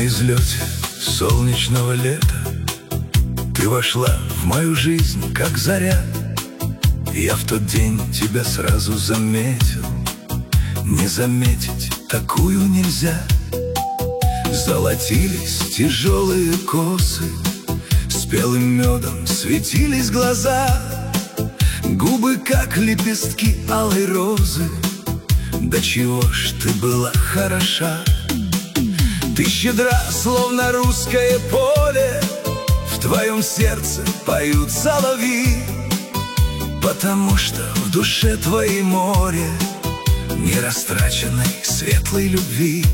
На излете солнечного лета ты вошла в мою жизнь, как заря. Я в тот день тебя сразу заметил. Не заметить такую нельзя. Золотились тяжелые косы, спелым медом светились глаза, губы, как лепестки алой розы. Да чего ж ты была хороша. Ты щедра, словно русское поле, в твоем сердце поют соловьи, потому что в душе твоей море нерастраченной светлой любви.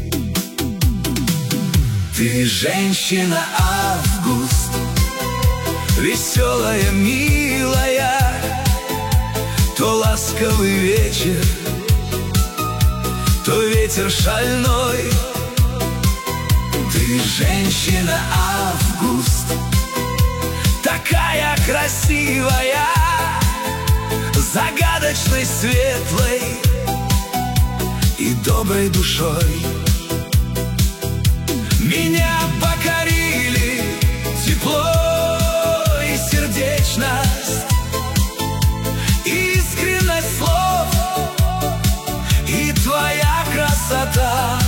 Ты женщина август, веселая, милая, то ласковый вечер, то ветер шальной. Ты женщина август, такая красивая, загадочной, светлой и доброй душой. Меня покорили тепло и сердечность, искренность слов и твоя красота.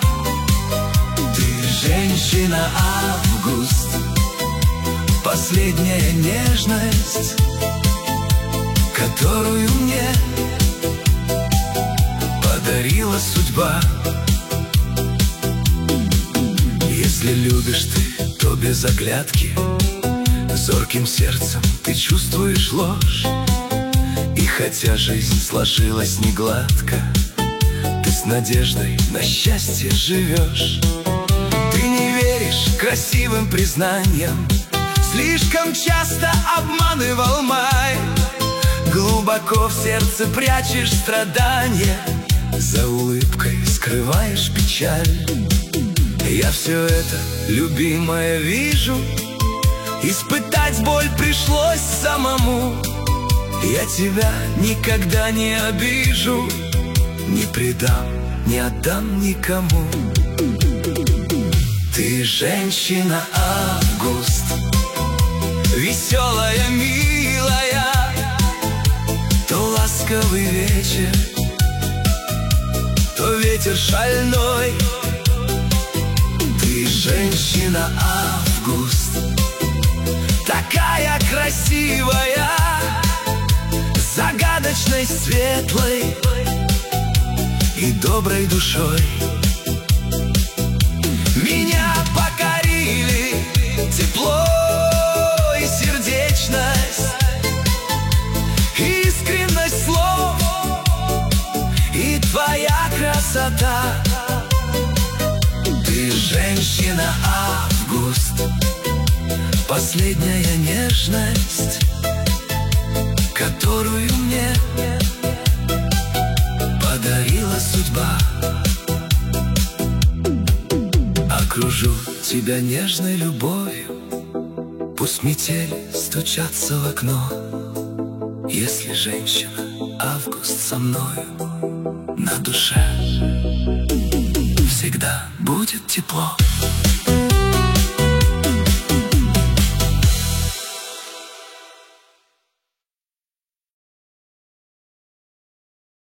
Ты женщина август, последняя нежность, которую мне подарила судьба. Если любишь ты, то без оглядки, зорким сердцем ты чувствуешь ложь. И хотя жизнь сложилась не гладко, ты с надеждой на счастье живешь. Ты не веришь красивым признаниям, слишком часто обманывал май. Глубоко в сердце прячешь страдания, за улыбкой скрываешь печаль. Я все это, любимая, вижу, испытать боль пришлось самому. Я тебя никогда не обижу, не предам, не отдам никому. Ты женщина август, веселая, милая, то ласковый вечер, то ветер шальной. Ты женщина август, такая красивая, загадочной, светлой и доброй душой. Меня покорили тепло и сердечность, искренность слов и твоя красота. Ты женщина август, последняя нежность, которую мне подарила судьба. Окружу тебя нежной любовью, пусть метели стучатся в окно. Если женщина август со мною, на душе всегда будет тепло.